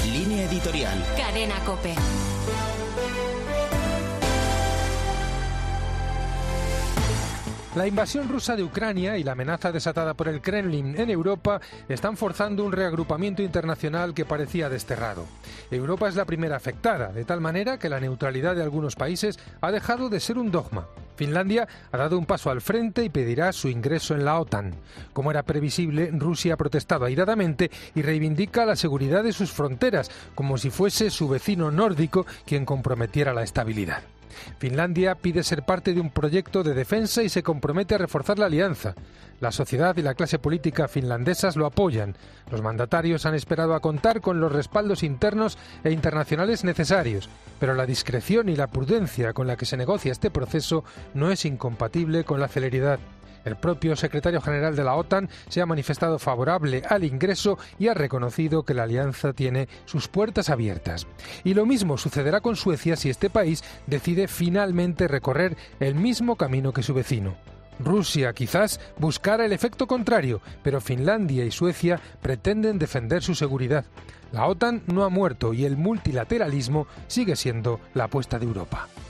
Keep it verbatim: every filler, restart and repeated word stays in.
Línea editorial. Cadena COPE. La invasión rusa de Ucrania y la amenaza desatada por el Kremlin en Europa están forzando un reagrupamiento internacional que parecía desterrado. Europa es la primera afectada, de tal manera que la neutralidad de algunos países ha dejado de ser un dogma. Finlandia ha dado un paso al frente y pedirá su ingreso en la OTAN. Como era previsible, Rusia ha protestado airadamente y reivindica la seguridad de sus fronteras, como si fuese su vecino nórdico quien comprometiera la estabilidad. Finlandia pide ser parte de un proyecto de defensa y se compromete a reforzar la alianza. La sociedad y la clase política finlandesas lo apoyan. Los mandatarios han esperado a contar con los respaldos internos e internacionales necesarios, pero la discreción y la prudencia con la que se negocia este proceso no es incompatible con la celeridad. El propio secretario general de la OTAN se ha manifestado favorable al ingreso y ha reconocido que la alianza tiene sus puertas abiertas. Y lo mismo sucederá con Suecia si este país decide finalmente recorrer el mismo camino que su vecino. Rusia quizás buscara el efecto contrario, pero Finlandia y Suecia pretenden defender su seguridad. La OTAN no ha muerto y el multilateralismo sigue siendo la apuesta de Europa.